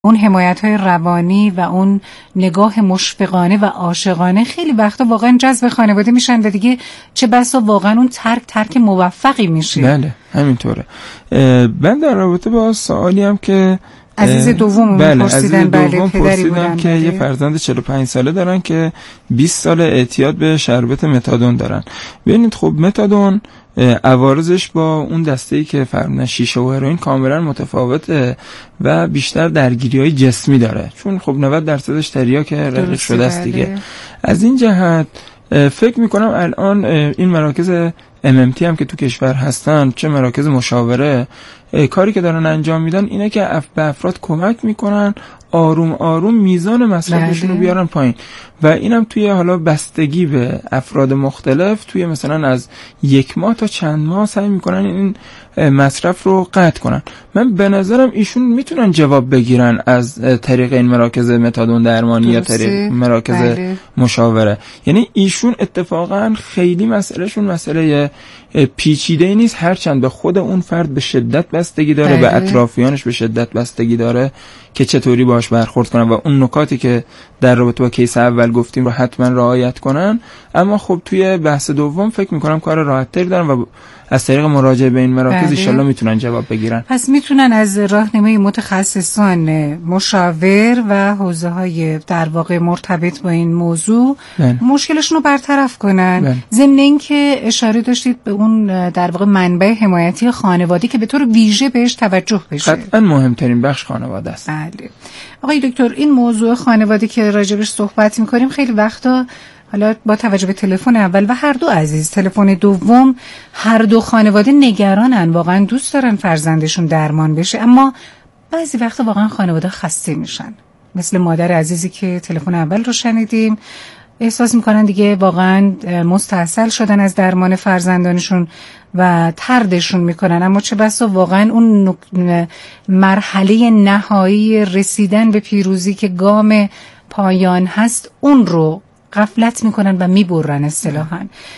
اون حمایت‌های روانی و اون نگاه مشفقانه و عاشقانه خیلی وقتا واقعا جذب خانواده میشن و دیگه چه بسا واقعا اون ترک موفقی میشه. بله همینطوره. من در رابطه با سوالی هم که عزیز دوم پرسیدن، پدری بودن که یه فرزند 45 ساله دارن که 20 سال اعتیاد به شربت متادون دارن. ببینید خب متادون عوارضش با اون دسته‌ای که فرمودن شیشه و هروئین کاملا متفاوته و بیشتر درگیری‌های جسمی داره، چون خب 90% تریاک رقیق شده است دیگه. از این جهت فکر میکنم الان این مراکز MMT هم که تو کشور هستن، چه مراکز مشاوره، کاری که دارن انجام میدن اینه که به افراد کمک میکنن آروم آروم میزان مصرفشون رو بیارن پایین و اینم توی حالا بستگی به افراد مختلف توی مثلا از 1 ماه تا چند ماه سعی میکنن این مصرف رو قطع کنن. من به نظرم ایشون میتونن جواب بگیرن از طریق این مراکز متادون درمانی یا طریق مراکز مشاوره. یعنی ایشون اتفاقا خیلی مسئلهشون مسئله پیچیده نیست، هرچند به خود اون فرد به شدت بستگی داره، به اطرافیانش به شدت بستگی داره که چطوری باهاش برخورد کنن و اون نکاتی که در رابطه با کیس اول گفتیم رو حتما رعایت کنن. اما خب توی بحث دوم فکر میکنم کار راحت‌تری دارن و از طریق مراجعه به این مراکز ان شاءالله میتونن جواب بگیرن. پس میتونن از راهنمای متخصصان مشاور و حوزه‌های در واقع مرتبط با این موضوع مشکلشون رو برطرف کنن. ضمن اینکه اشاره داشتید به اون در واقع منبع حمایتی خانوادگی که به طور ویژه بهش توجه بشه. قطعاً مهمترین بخش خانواده است. بله. آقای دکتر، این موضوع خانواده که راجبش صحبت می‌کنیم خیلی وقتا حالا با توجه به تلفن اول و هر دو عزیز تلفن دوم، هر دو خانواده نگرانن، واقعا دوست دارن فرزندشون درمان بشه، اما بعضی وقتا واقعا خانواده خسته میشن. مثل مادر عزیزی که تلفن اول رو شنیدیم، احساس میکنن دیگه واقعا مستحصل شدن از درمان فرزندانشون و طردشون میکنن، اما چه بسا واقعا اون مرحله نهایی رسیدن به پیروزی که گام پایان هست اون رو غفلت میکنن و میبرن اصطلاحاً.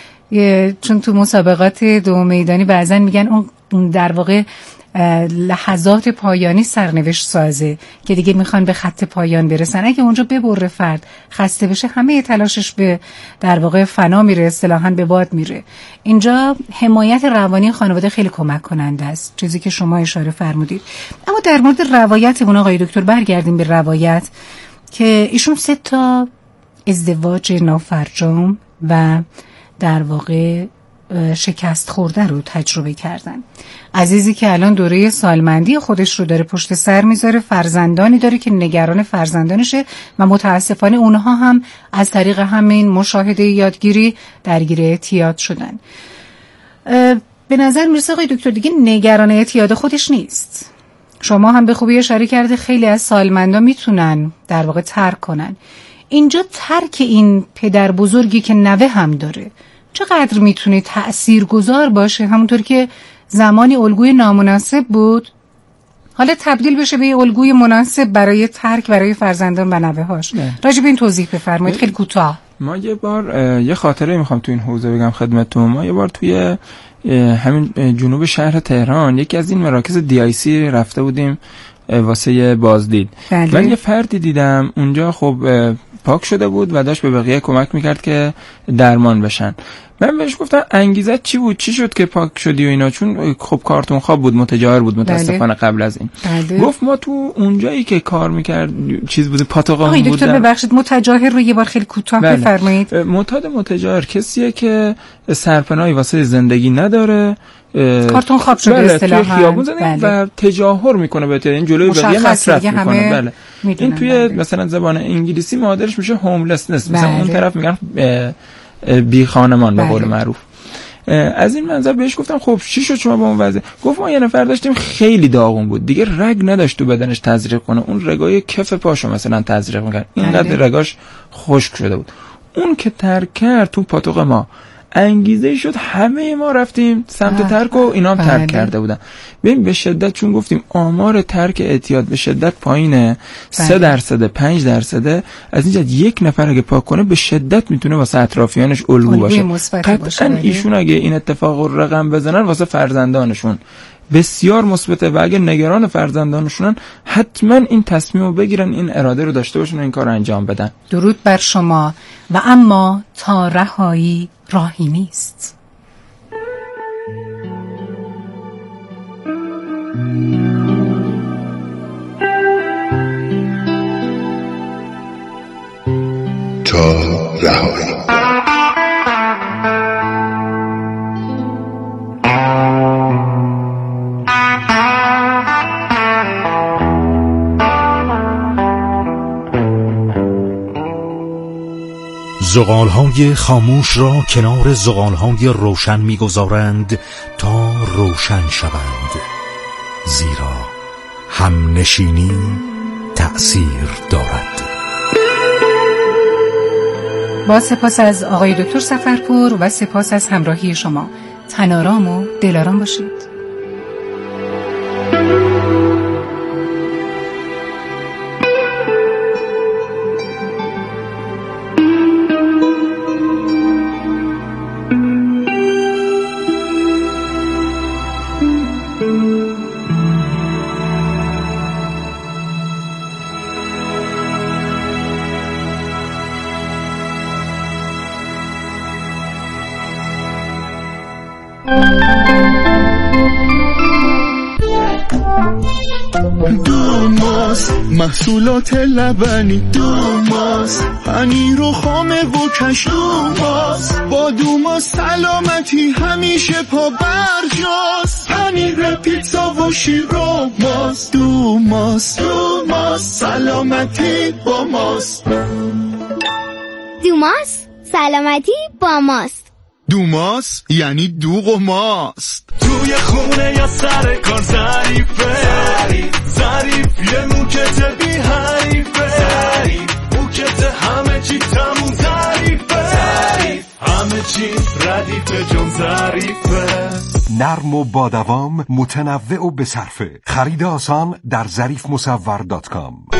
چون تو مسابقات دو میدانی بعضن میگن اون در واقع لحظات پایانی سرنوشت سازه که دیگه میخوان به خط پایان برسن. اگه اونجا ببره فرد خسته بشه، همه تلاشش به در واقع فنا میره، اصطلاحاً به باد میره. اینجا حمایت روانی خانواده خیلی کمک کننده است، چیزی که شما اشاره فرمودید. اما در مورد روایتمون آقای دکتر برگردیم به روایت که ایشون 3 تا ازدواج نافرجام و در واقع شکست خورده رو تجربه کردن. عزیزی که الان دوره سالمندی خودش رو داره پشت سر میذاره، فرزندانی داره که نگران فرزندانشه و متاسفانه اونها هم از طریق همین مشاهده یادگیری درگیر اعتیاد شدن. به نظر میرسه آقای دکتر دیگه نگران اعتیاد خودش نیست. شما هم به خوبی اشاره کرده خیلی از سالمندا میتونن در واقع ترک کنن. اینجا ترک این پدر بزرگی که نوه هم داره چقدر میتونه تأثیرگذار باشه؟ همونطور که زمانی الگوی نامناسب بود حالا تبدیل بشه به الگوی مناسب برای ترک برای فرزندان و نوه‌هاش. راجع به این توضیح بفرمایید خیلی کوتاه. ما یه بار یه خاطره میخوام تو این حوزه بگم خدمتتون. ما یه بار توی همین جنوب شهر تهران یکی از این مراکز DIC رفته بودیم واسه بازدید. من یه فردی دیدم اونجا خب پاک شده بود و داشت به بقیه کمک میکرد که درمان بشن. من بهش گفتم انگیزت چی بود؟ چی شد که پاک شدی و اینا؟ چون خب کارتون خواب بود، متجاهر بود متاسفانه قبل از این. گفت ما تو اونجایی که کار میکرد چیز بود، پاتوقامون بود. دکتر ببخشید متجاهر رو یه بار خیلی کوتاه بفرمایید. متجاهر کسیه که سرپناهی واسه زندگی نداره، کارتون خواب شده اصطلاحاً خیابون زده و تجاهر میکنه، به این جلوی بقیه مصرف میکنه. بله این توی مثلا زبان انگلیسی معادلش میشه هوملسنس، مثلا اون طرف میگن بی خانمان به قول معروف. از این منظر بهش گفتم خب چی شد شما با اون وضع؟ گفت ما یه نفر داشتیم خیلی داغون بود، دیگه رگ نداشت تو بدنش تزریق کنه، اون رگای کف پاشو مثلا تزریق میکرد، اینقدر رگاش خشک شده بود. اون که ترک کرد تو پاتوق ما انگیزه شد همه ما رفتیم سمت ترک و اینا هم ترک کرده بودن. ببین به شدت چون گفتیم آمار ترک اعتیاد به شدت پایینه، 3% 5%. از اینجا یک نفر اگه پاک کنه به شدت میتونه واسه اطرافیانش الگو باشه. قطعاً ایشون اگه این اتفاق رو رقم بزنن واسه فرزندانشون بسیار مثبته و اگه نگران فرزندانشونن حتما این تصمیم رو بگیرن، این اراده رو داشته باشن و این کار رو انجام بدن. درود بر شما. و اما تا رهایی راهی نیست. تا رهایی. زغالهای خاموش را کنار زغالهای روشن می‌گذارند تا روشن شوند، زیرا همنشینی تأثیر دارد. با سپاس از آقای دکتر سفرپور و سپاس از همراهی شما. تن‌آرام و دل‌آرام باشید. دوماس محصولات لبنی، دوماس پنیر و خامه و کش، دوماس با دوماس سلامتی همیشه پا برجاست، پنیر پیتزا و شیر و ماست، دوماس سلامتی با ماست، دوماس سلامتی با ماست. دوماس یعنی دوغ و ماست. توی خونه یا سر کار ظریفه، ظریف یه موکت بی حریفه، موکت همه چی تموم ظریفه، همه چی ردیفه جون ظریفه. نرم و با دوام، متنوع و بصرفه. خرید آسان در ظریفمصور.com.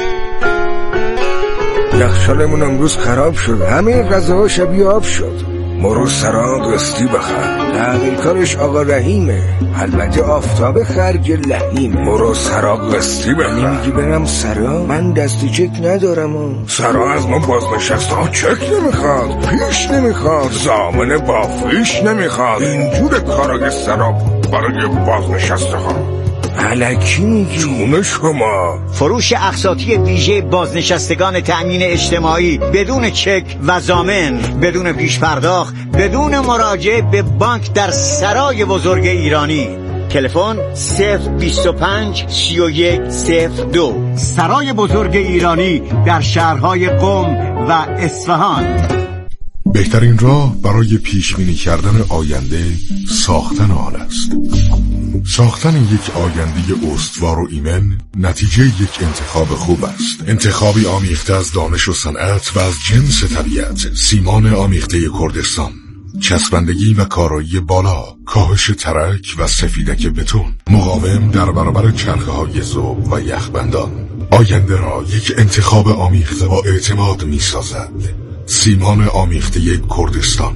یخچالمون امروز خراب شد، همه غذاها شبیه آب شد. مرو سرا قسطی بخر، تعمیرکارش آقا رحیمه، البته آفتاب خرج لحیمه. مرو سرا قسطی بخر. نمیگی برم سرا؟ من دست چک ندارم. سرا از ما بازنشسته ها چک نمیخواد، پیش نمیخواد، ضامن با فیش نمیخواد. اینجور کارای سرا برای بازنشسته ها. الکی میگی؟ جون شما. فروش اقساطی ویژه بازنشستگان تأمین اجتماعی بدون چک و ضامن، بدون پیش پرداخت، بدون مراجعه به بانک در سرای بزرگ ایرانی. تلفن 025 31 02. سرای بزرگ ایرانی در شهرهای قم و اصفهان. بهترین راه برای پیش‌بینی کردن آینده ساختن آن است. ساختن یک آینده استوار و ایمن نتیجه یک انتخاب خوب است. انتخابی آمیخته از دانش و صنعت و از جنس طبیعت. سیمان آمیخته کردستان، چسبندگی و کارایی بالا، کاهش ترک و سفیدک بتون، مقاوم در برابر چرخه‌های ذوب و یخبندان. آینده را یک انتخاب آمیخته با اعتماد می‌سازد. سیمان آمیخته کردستان.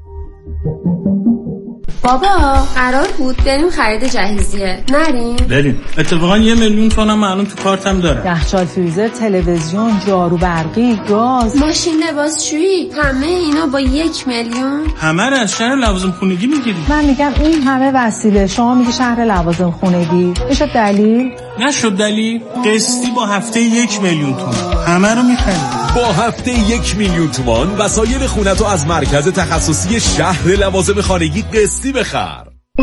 بابا قرار بود بریم خرید جهیزیه، نریم؟ بریم. اتفاقا 1,000,000 تومنم الان تو کارتم داره. یخچال، فریزر، تلویزیون، جارو برقی، گاز، ماشین لباسشویی، همه اینا با 1,000,000. همه رو از شهر لوازم خونگی میگیری. من میگم این همه وسیله، شما میگی شهر لوازم خونگی. میشه دلیل؟ نشد دلیل. قسطی با هفته 1,000,000 تومان همه رو میخرید. با هفته 1,000,000 تومان وسایل خونتو از مرکز تخصصی شهر لوازم خانگی قسطی بخر.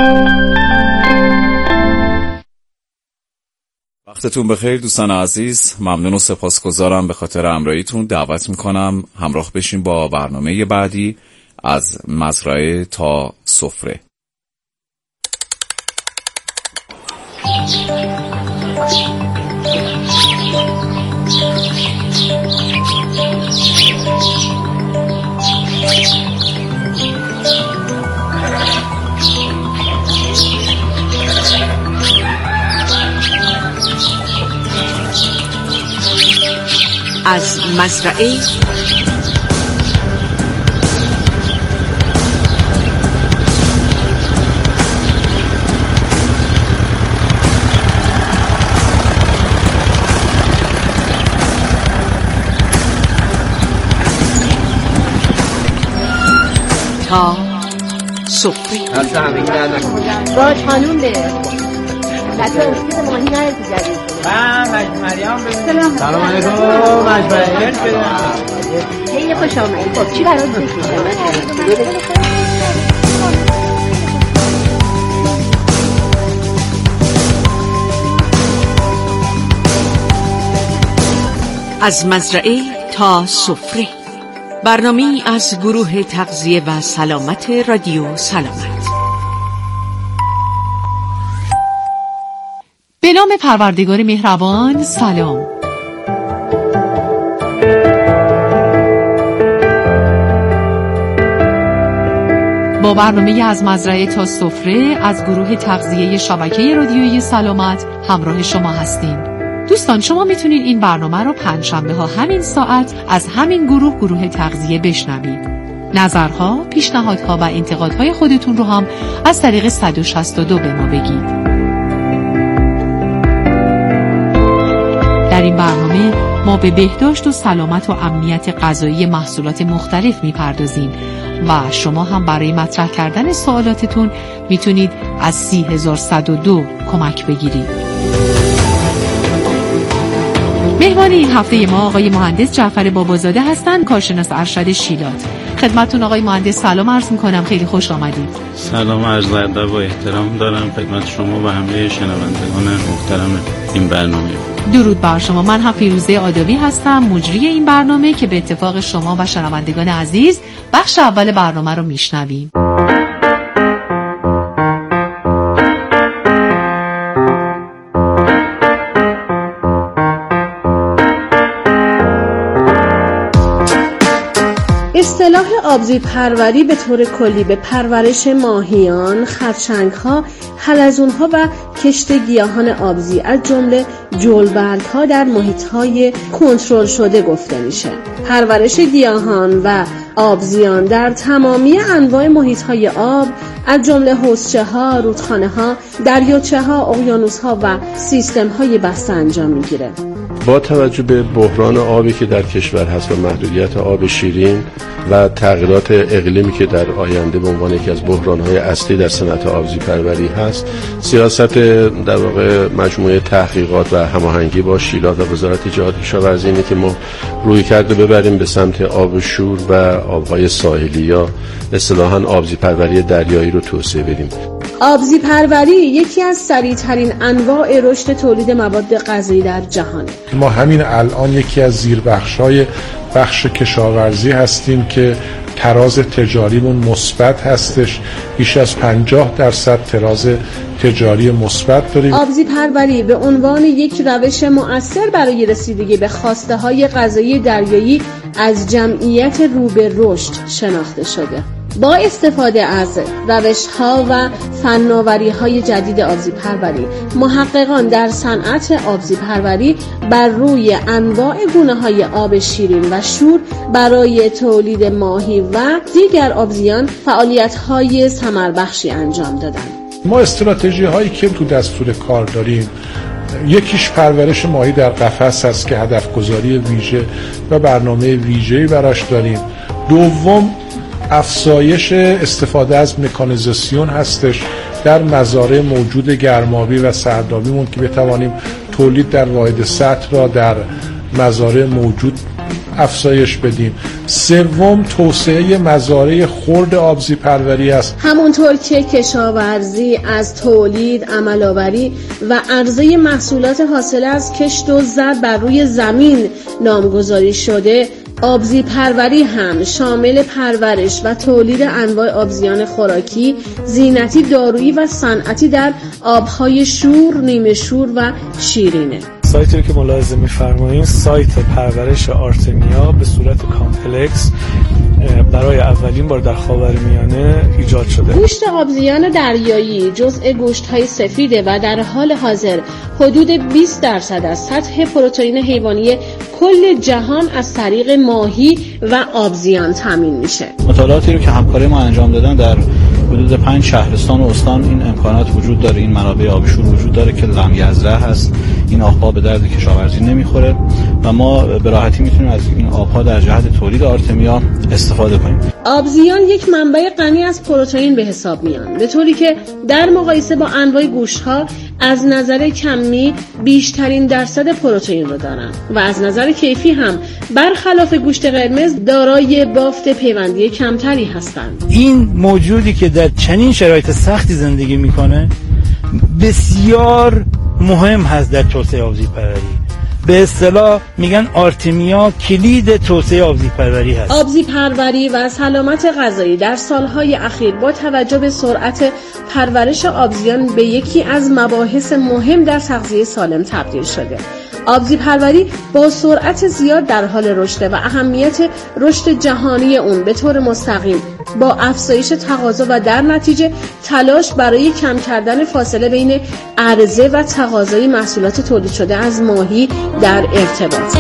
وقتتون بخیر دوستان عزیز، ممنون و سپاسگزارم به خاطر همراهیتون. دعوت میکنم همراه بشین با برنامه بعدی از مزرعه تا سفره. از مزرعه تا سفره. باش خانوم به بچه اصیل ماهی نرد جدید سلام علیکم مجمعیت خیلی خوش آمدید. خب چی برای از مزرعه تا سفره، برنامه‌ای از گروه تغذیه و سلامت رادیو سلامت. به نام پروردگار مهربان. سلام. با برنامه از مزرعه تا سفره از گروه تغذیه شبکه رادیویی سلامت همراه شما هستیم. دوستان شما میتونید این برنامه رو پنجشنبه ها همین ساعت از همین گروه تغذیه بشنوید. نظرها، پیشنهادها و انتقادهای خودتون رو هم از طریق 162 به ما بگید. در این برنامه ما به بهداشت و سلامت و امنیت غذایی محصولات مختلف میپردازیم و شما هم برای مطرح کردن سوالاتتون میتونید از 30102 کمک بگیرید. مهمان این هفته ما آقای مهندس جعفر بابازاده هستند، کارشناس ارشد شیلات. خدمتتون آقای مهندس سلام عرض می‌کنم، خیلی خوش آمدید. سلام عرض ادب و احترام دارم خدمت شما و همه شنوندگان محترم این برنامه. درود بر شما. من هم فیروزه آدابی هستم، مجری این برنامه که به اتفاق شما و شنوندگان عزیز بخش اول برنامه رو میشنویم. اصطلاح آبزی پروری به طور کلی به پرورش ماهیان، خرچنگ‌ها، حلزون‌ها و کشت گیاهان آبزی از جمله جلبرگ‌ها در محیط‌های کنترل شده گفته میشه. پرورش گیاهان و آبزیان در تمامی انواع محیط‌های آب از جمله حوضچه‌ها، رودخانه‌ها، دریاچه‌ها، اقیانوس‌ها و سیستم‌های بسته انجام میگیره. با توجه به بحران آبی که در کشور هست و محدودیت آب شیرین و تغییرات اقلیمی که در آینده به عنوان یکی از بحران‌های اصلی در صنعت آبزی پروری هست، سیاست در واقع مجموعه تحقیقات و هماهنگی با شیلات و وزارت جهاد کشاورزی اینه که ما روی کرده ببریم به سمت آب شور و آب‌های ساحلی یا اصطلاحاً آبزی پروری دریایی رو توسعه بدیم. آبزی پروری یکی از سریع‌ترین انواع رشد تولید مواد غذایی در جهان. ما همین الان یکی از زیربخش‌های بخش کشاورزی هستیم که تراز تجاریمون مثبت هستش، بیش از 50% تراز تجاری مثبت داریم. آبزی پروری به عنوان یک روش مؤثر برای رسیدگی به خواسته‌های غذایی دریایی از جمعیت رو به رشد شناخته شده. با استفاده از روش‌ها و فناوری‌های جدید آبزی پروری، محققان در صنعت آبزی پروری بر روی انواع گونه‌های آب شیرین و شور برای تولید ماهی و دیگر آبزیان فعالیت‌های ثمربخشی انجام دادند. ما استراتژی‌هایی که تو دستور کار داریم، یکیش پرورش ماهی در قفس هست که هدف گذاری ویژه و برنامه ویژه‌ای براش داریم. دوم افزایش استفاده از مکانیزاسیون هستش در مزارع موجود گرمابی و سردابیمون که بتوانیم تولید در واحد سطح را در مزارع موجود افزایش بدیم. سوم توسعه مزارع خرد آبزی پروری است. همونطور که کشاورزی از تولید، عمل‌آوری و عرضه محصولات حاصل از کشت و زر بر روی زمین نامگذاری شده، آبزی پروری هم شامل پرورش و تولید انواع آبزیان خوراکی، زینتی، دارویی و صنعتی در آبهای شور، نیمه شور و شیرینه. سایتی که ملاحظه می‌فرمایید سایت پرورش آرتمیا به صورت کامپلکس برای اولین بار در خاورمیانه ایجاد شده. گوشت آبزیان دریایی جزء گوشت‌های سفیده و در حال حاضر حدود 20% از سطح پروتئین حیوانی کل جهان از طریق ماهی و آبزیان تامین میشه. مطالعاتی رو که همکاری ما انجام دادن در حدود 5 شهرستان و استان این امکانات وجود داره، این منابع آبی شور وجود داره که لمیزرع هست. این آبها به درد کشاورزی نمیخوره و ما به راحتی میتونیم از این آبها در جهت تولید آرتمیا استفاده کنیم. آبزیان یک منبع غنی از پروتئین به حساب میان، به طوری که در مقایسه با انواع گوشت‌ها از نظر کمی بیشترین درصد پروتئین رو دارن و از نظر کیفی هم برخلاف گوشت قرمز دارای بافت پیوندی کمتری هستند. این موجودی که در چنین شرایط سختی زندگی میکنه بسیار مهم هست در توسعه آبزی پروری. به اصطلاح میگن آرتمیا کلید توسعه آبزی پروری هست. آبزی پروری و سلامت غذایی در سالهای اخیر با توجه به سرعت پرورش آبزیان به یکی از مباحث مهم در تغذیه سالم تبدیل شده. آبزی پروری با سرعت زیاد در حال رشد و اهمیت رشد جهانی اون به طور مستقیم با افزایش تقاضا و در نتیجه تلاش برای کم کردن فاصله بین عرضه و تقاضای محصولات تولید شده از ماهی در ارتباط.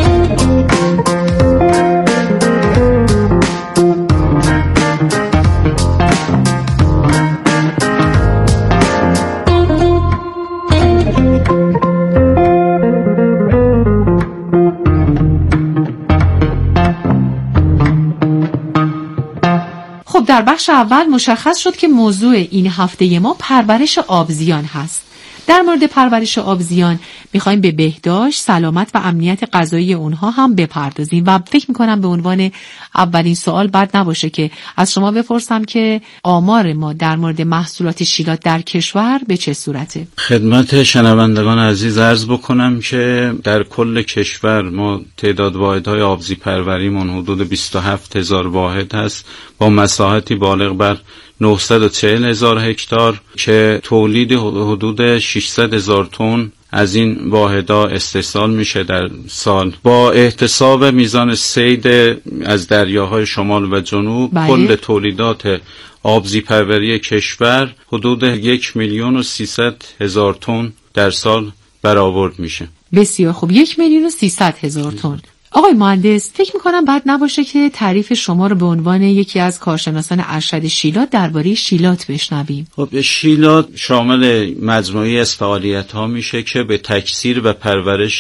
در بخش اول مشخص شد که موضوع این هفته ما پرورش آبزیان هست. در مورد پرورش آبزیان میخوایم به بهداشت، سلامت و امنیت غذایی اونها هم بپردازیم و فکر میکنم به عنوان اولین سوال بد نباشه که از شما بپرسم که آمار ما در مورد محصولات شیلات در کشور به چه صورته؟ خدمت شنوندگان عزیز عرض بکنم که در کل کشور ما تعداد واحدهای آبزی پروریمون حدود 27,000 واحد هست با مساحتی بالغ بر 940,000 هکتار که تولید حدود 600,000 تن از این واحدها استحصال میشه در سال. با احتساب میزان صید از دریاهای شمال و جنوب کل تولیدات آبزی پروری کشور حدود 1,300,000 تن در سال برآورد میشه. بسیار خوب، 1,300,000 تن. آقای مهندس، فکر میکنم بد نباشه که تعریف شما رو به عنوان یکی از کارشناسان ارشد شیلات درباره شیلات بشنویم. خب شیلات شامل مجموعی از فعالیت‌ها میشه که به تکثیر و پرورش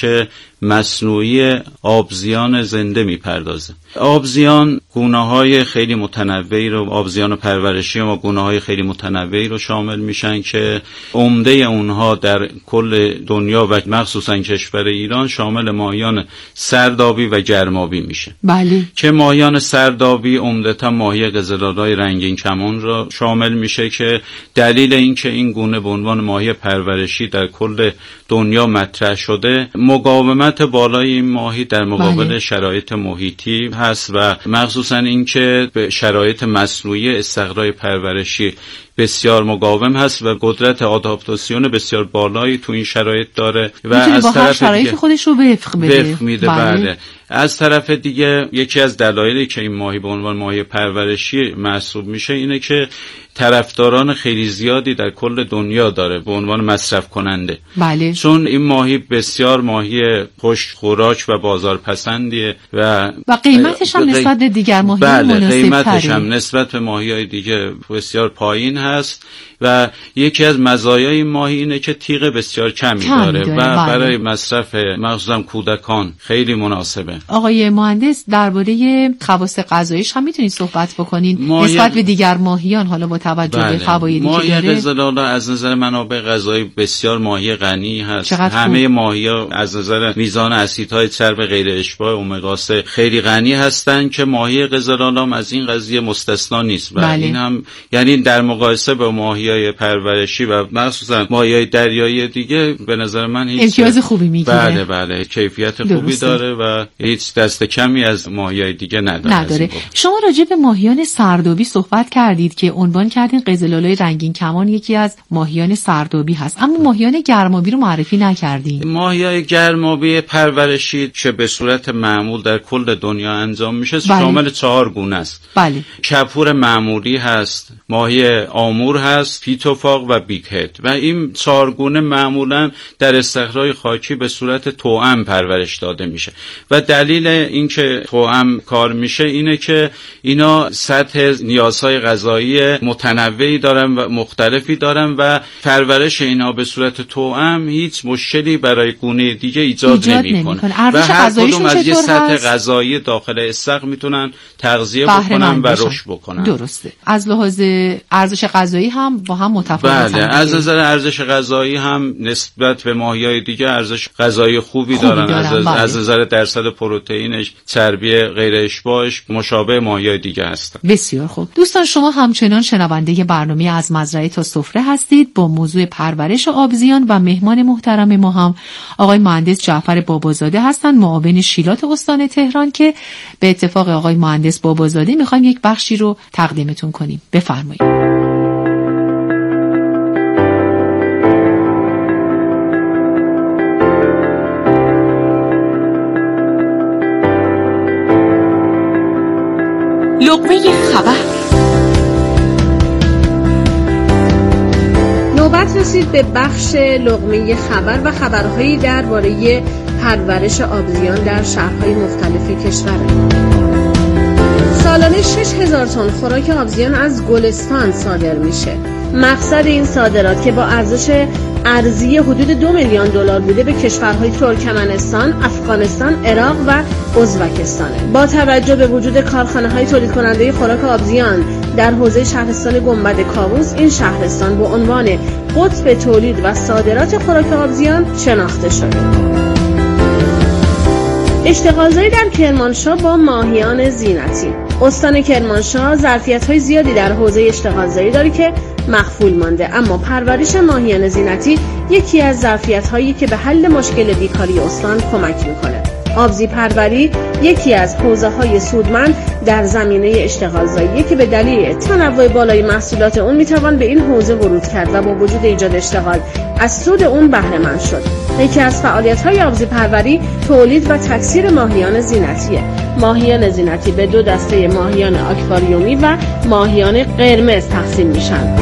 مصنوعی آبزیان زنده میپردازه. آبزیان گونه‌های خیلی متنوعی رو، آبزیان پرورشی ما گونه‌های خیلی متنوعی رو شامل میشن که عمده اونها در کل دنیا و مخصوصا کشور ایران شامل ماهیان سردابی و گرمابی میشه. بله. که ماهیان سردابی عمدتا ماهی قزل‌آلای رنگین کمان را شامل میشه که دلیل اینکه این گونه به عنوان ماهی پرورشی در کل دنیا مطرح شده مقاومت بالای این ماهی در مقابل شرایط محیطی هست و مخصوصا اینکه به شرایط مصنوعی استقرای پرورشی بسیار مقاوم هست و قدرت آداپتاسیون بسیار بالایی تو این شرایط داره و از طرف شرایط خودش رو وفق میده. بله. از طرف دیگه یکی از دلایلی که این ماهی به عنوان ماهی پرورشی محسوب میشه اینه که طرفداران خیلی زیادی در کل دنیا داره به عنوان مصرف کننده. بله. چون این ماهی بسیار ماهی خوش خوراک و بازارپسندیه و قیمتش هم نسبت به دیگر ماهی‌ها مناسب تره. قیمتش هم نسبت به ماهی‌های دیگه بسیار پایین هست و یکی از مزایای این ماهی اینه که تیغ بسیار کمی داره و برای مصرف مخصوصا کودکان خیلی مناسبه. آقای مهندس، درباره خواص غذاییش هم میتونید صحبت بکنین نسبت به دیگر ماهیان، حالا با توجه به فوایدی که داره؟ ماهی قزل‌آلا از نظر منابع غذایی بسیار ماهی غنی هست. همه ماهی‌ها از نظر میزان اسیدهای چرب غیر اشباع امگا 3 خیلی غنی هستن که ماهی قزل‌آلا از این قضیه مستثنا نیست و این هم یعنی در مقایسه با ماهی‌های پرورشی و مخصوصا ماهی‌های دریایی دیگه به نظر من هیچ امتیاز خوبی میگیره. بله کیفیت خوبی داره و هیچ دست کمی از ماهی‌های دیگه نداره. شما راجع به ماهیان سردابی صحبت کردید که عنوان کردین قزل‌آلای رنگین کمان یکی از ماهیان سردابی هست، اما ماهیان گرمابی رو معرفی نکردین. ماهی‌های گرمابی پرورشی که به صورت معمول در کل دنیا انجام میشه شامل 4 گونه است. بله. کپور معمولی هست، ماهی آمور هست هست، پیتوفاق و بیگ هد و این 4 گونه معمولا در استخرهای خاکی به صورت توأم پرورش داده میشه و دلیل اینکه توأم کار میشه اینه که اینا سطح نیازهای غذایی متنوعی دارن و مختلفی دارن و پرورش اینا به صورت توأم هیچ مشکلی برای گونه دیگه ایجاد نمیکنه و هر کدوم از یه سطح غذایی داخل استخر میتونن تغذیه بکنن و رشد بکنن. درسته. از لحاظ ارزش غذایی هم با هم متفاوتن. بله، از نظر ارزش غذایی هم نسبت به ماهی‌های دیگه ارزش غذایی خوبی دارن. از نظر درصد پروتئینش، چربی غیر اشباعش مشابه ماهی‌های دیگه هستن. بسیار خوب. دوستان شما همچنان شنونده برنامه از مزرعه تا سفره هستید با موضوع پرورش آبزیان و مهمان محترم ما هم آقای مهندس جعفر بابازاده هستند، معاون شیلات استان تهران که به اتفاق آقای مهندس بابازاده میخوایم یک بخشی رو تقدیمتون کنیم. بفرمایید. لقمه خبر. نوبت رسید به بخش لقمه خبر و خبرهایی درباره پرورش آبزیان در شهرهای مختلف کشور. سالانه 6000 تن خوراک آبزیان از گلستان صادر میشه. مقصد این صادرات که با ارزش ارزی حدود 2 میلیون دلار بوده به کشورهای ترکمنستان، افغانستان، عراق و ازبکستانه. با توجه به وجود کارخانه‌های تولید کننده خوراک آبزیان در حوزه شهرستان گنبد کاووس، این شهرستان با عنوان قطب تولید و صادرات خوراک آبزیان شناخته شده. اشتغالزایی در کرمانشاه با ماهیان زینتی. استان کرمانشاه ظرفیت‌های زیادی در حوزه اشتغالزایی داره که مخفول مانده، اما پرورش ماهیان زینتی یکی از ظرفیت‌هایی که به حل مشکل بیکاری استان کمک می‌کنه. آبزی پروری یکی از حوزه‌های سودمند در زمینه اشتغالزایی که به دلیل تنوع بالای محصولات اون میتوان به این حوزه ورود کرد و با وجود ایجاد اشتغال از سود اون بهره مند شد. یکی از فعالیت‌های آبزی پروری تولید و تکثیر ماهیان زینتیه. ماهیان زینتی به 2 دسته ماهیان آکواریومی و ماهیان قرمز تقسیم میشن.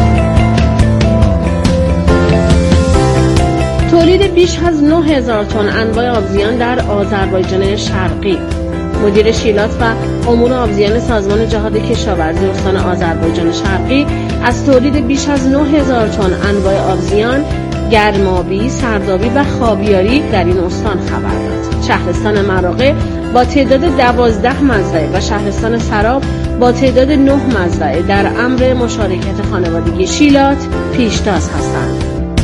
تولید بیش از 9000 تن انواع آبزیان در آذربایجان شرقی. مدیر شیلات و امور آبزیان سازمان جهاد کشاورزی استان آذربایجان شرقی از تولید بیش از 9000 تن انواع آبزیان، گرمابی، سردابی و خابیاری در این استان خبر داد. شهرستان مراغه با تعداد 12 مزرعه و شهرستان سراب با تعداد 9 مزرعه در امر مشارکت خانوادگی شیلات پیشتاز هستند.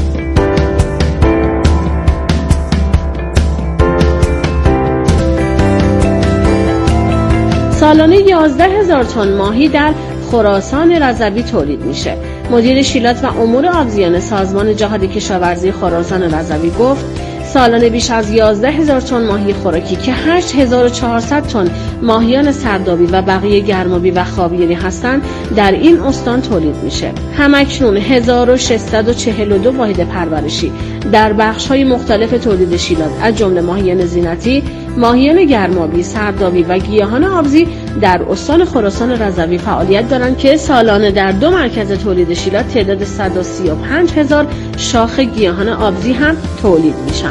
سالانه 11000 تن ماهی در خراسان رضوی تولید میشه. مدیر شیلات و امور آبزیان سازمان جهاد کشاورزی خراسان رضوی گفت سالانه بیش از 11000 تن ماهی خوراکی که 8400 تن ماهیان سردابی و بقیه گرمابی و خابیاری هستند در این استان تولید میشه. همکنون 1642 واحد پرورشی در بخش‌های مختلف تولید شیلات از جمله ماهیان زینتی، ماهیان گرمابی، سردابی و گیاهان آبزی در استان خراسان رضوی فعالیت دارند که سالانه در 2 مرکز تولید شیلات تعداد 135000 شاخ گیاهان آبزی هم تولید میشن.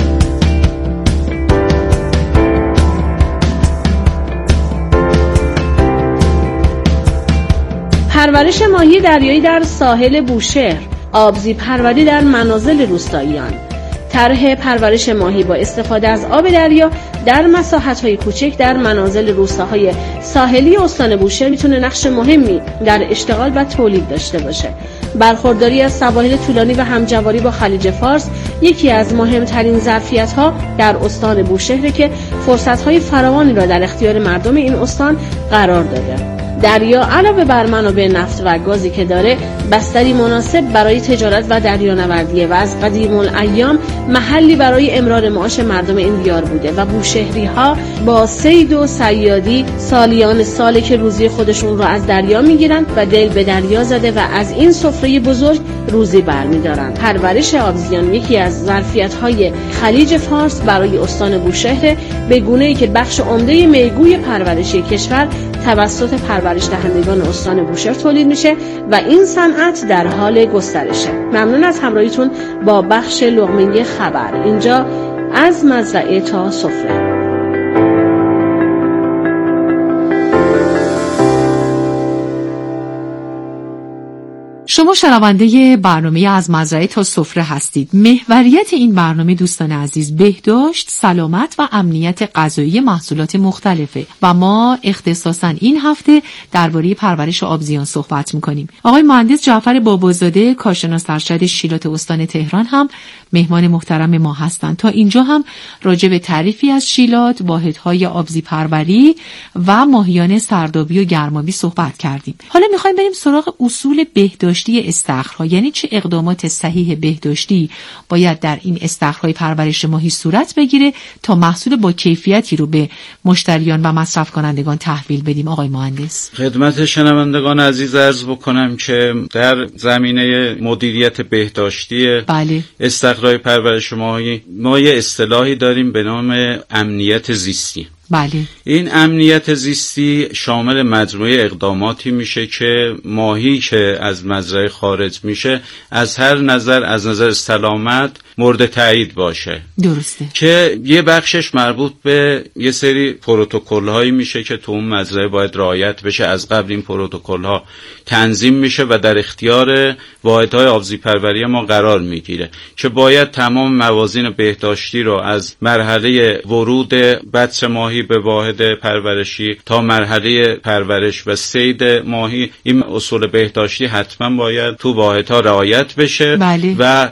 پرورش ماهی دریایی در ساحل بوشهر، آبزی پروری در منازل روستاییان. طرح پرورش ماهی با استفاده از آب دریا در مساحت‌های کوچک در منازل روستاهای ساحلی استان بوشهر میتونه نقش مهمی در اشتغال و تولید داشته باشه. برخورداری از سواحل طولانی و همجواری با خلیج فارس یکی از مهمترین ظرفیت‌ها در استان بوشهر که فرصت‌های فراوانی را در اختیار مردم این استان قرار داده. دریا علاوه بر منابع نفت و گازی که داره، بستری مناسب برای تجارت و دریانوردی و از قدیم الایام محلی برای امرار معاش مردم این دیار بوده و بوشهری‌ها با صید و صیادی سالیان ساله که روزی خودشون رو از دریا میگیرن و دل به دریا زده و از این سفره بزرگ روزی برمیدارن. پرورش آبزیان یکی از ظرفیت‌های خلیج فارس برای استان بوشهر به گونه‌ای که بخش عمده میگوی پرورشی کشور توسط پرورش دهندگان استان بوشهر تولید میشه و این صنعت در حال گسترشه. ممنون از همراهیتون با بخش لقمه خبر اینجا از مزرعه تا سفره. شما شنونده برنامه از مزرعه تا سفره هستید. محوریت این برنامه دوستان عزیز بهداشت، سلامت و امنیت غذایی محصولات مختلفه و ما اختصاصاً این هفته درباره پرورش آبزیان صحبت می‌کنیم. آقای مهندس جعفر بابازاده کارشناس ارشد شیلات استان تهران هم مهمان محترم ما هستند. تا اینجا هم راجع به تعریفی از شیلات، واحدهای آبزی پروری و ماهیان سردابی و گرمابی صحبت کردیم. حالا می‌خوایم بریم سراغ اصول بهداشتی استخرها، یعنی چه اقدامات صحیح بهداشتی باید در این استخرهای پرورش ماهی صورت بگیره تا محصول با کیفیتی رو به مشتریان و مصرف کنندگان تحویل بدیم. آقای مهندس، خدمت شنوندگان عزیز عرض بکنم که در زمینه مدیریت بهداشتی استخرهای پرورش ماهی ما یه اصطلاحی داریم به نام امنیت زیستی. بله. این امنیت زیستی شامل مجموعه اقداماتی میشه که ماهی که از مزرعه خارج میشه از هر نظر، از نظر سلامت مورد تایید باشه. درسته. که یه بخشش مربوط به یه سری پروتکل هایی میشه که تو اون مزرعه باید رعایت بشه. از قبل این پروتکل ها تنظیم میشه و در اختیار واحدهای آبزی پروری ما قرار میگیره که باید تمام موازین بهداشتی رو از مرحله ورود بچه ماهی به واحد پرورشی تا مرحله پرورش و صید ماهی، این اصول بهداشتی حتما باید تو واحدها رعایت بشه. بله. و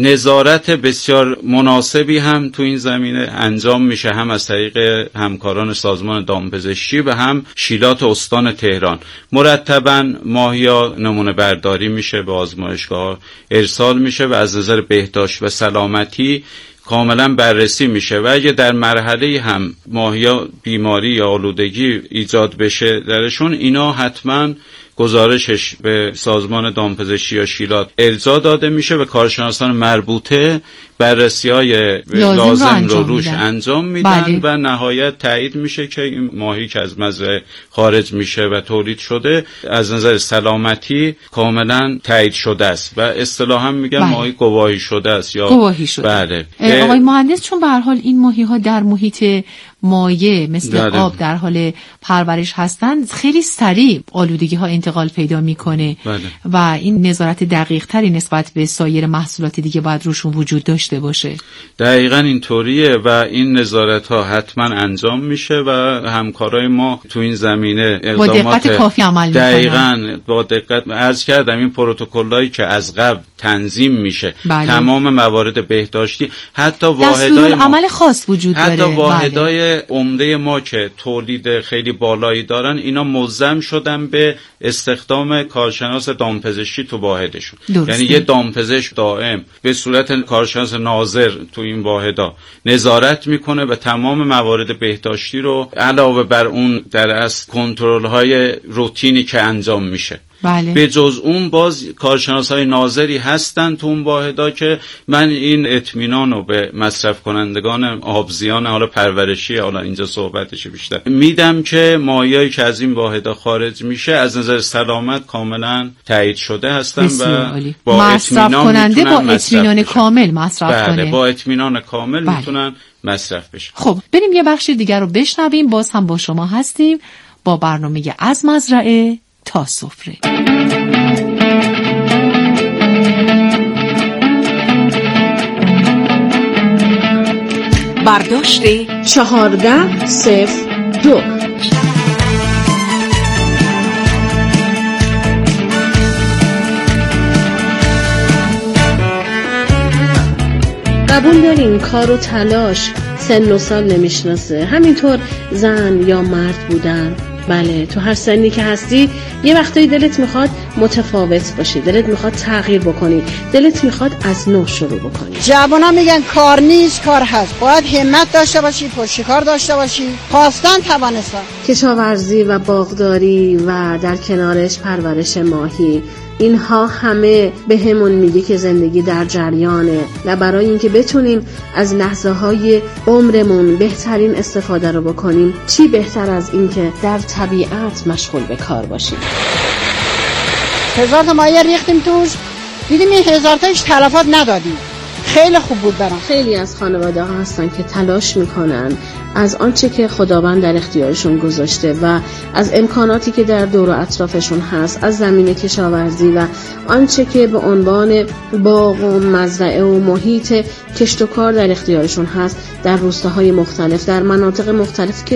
نظارت بسیار مناسبی هم تو این زمینه انجام میشه، هم از طریق همکاران سازمان دامپزشکی و هم شیلات استان تهران. مرتباً ماهیا نمونه برداری میشه، به آزمایشگاه ارسال میشه و از نظر بهداشت و سلامتی کاملا بررسی میشه و اگه در مرحله هم ماهیا بیماری یا آلودگی ایجاد بشه درشون، اینا حتما گزارشش به سازمان دامپزشکی یا شیلات ارجاع داده میشه و کارشناسان مربوطه بررسی‌های لازم رو روش انجام میدن. بله. و نهایت تایید میشه که این ماهی که از مزرعه خارج میشه و تولید شده از نظر سلامتی کاملا تایید شده است و اصطلاحاً میگن ماهی گواهی شده است یا گواهی شده. بله. آقای مهندس، چون به هر حال این ماهی‌ها در محیط مایع مثل آب در حال پرورش هستند، خیلی سریع آلودگی ها انتقال پیدا میکنه. بله. و این نظارت دقیق تری نسبت به سایر محصولات دیگه باید روشون وجود داشته باشه. دقیقاً اینطوریه و این نظارت ها حتما انجام میشه و همکارای ما تو این زمینه اقدامات با دقت کافی عمل میکنن. دقیقاً با دقت عرض کردم این پروتکلایی که از قبل تنظیم میشه. بله. تمام موارد بهداشتی، حتی واحدهای دستورالعمل خاص وجود داره. حتی واحدهای عمده ما که تولید خیلی بالایی دارن، اینا ملزم شدن به استخدام کارشناس دامپزشکی تو واحدشون. یعنی یه دامپزشک دائم به صورت کارشناس ناظر تو این واحدا نظارت میکنه و تمام موارد بهداشتی رو علاوه بر اون در اصل کنترل های روتینی که انجام میشه. بله. به جز اون باز کارشناسای ناظری هستن تو اون واحدا که من این اطمینان رو به مصرف کنندگان آبزیان حالا پرورشی، حالا اینجا صحبتش بیشتر میدم که ماهیایی که از این واحدا خارج میشه از نظر سلامت کاملا تایید شده هستن و با مصرف کننده با اطمینان کامل مصرف کنه. با اطمینان کامل میتونن مصرف بشن. خب بریم یه بخش دیگر رو بشنویم. باز هم با شما هستیم با برنامه از مزرعه تا سفره. برداشت 1402. قبول دارین کار و تلاش سن و سال نمیشناسه، همینطور زن یا مرد بودن. بله، تو هر سنی که هستی یه وقتایی دلت میخواد متفاوت باشی، دلت میخواد تغییر بکنی، دلت میخواد از نو شروع بکنی. جوونا میگن کار نیست کار هست، باید همت داشته باشی، پشتکار داشته باشی، خواستن توانستن. کشاورزی و باغداری و در کنارش پرورش ماهی اینها همه به همون میگه که زندگی در جریانه و برای اینکه بتونیم از لحظه های عمرمون بهترین استفاده رو بکنیم چی بهتر از این که در طبیعت مشغول به کار باشیم. 1000 تا مایه ریختیم توش، دیدیم این 1000 تاش تلفات ندادیم. خیلی خوب بود برام. خیلی از خانواده ها هستن که تلاش میکنن از آنچه که خداوند در اختیارشون گذاشته و از امکاناتی که در دور و اطرافشون هست، از زمین کشاورزی و آنچه که به عنوان باغ و مزرعه و محیط کشت و کار در اختیارشون هست، در روستاهای مختلف، در مناطق مختلف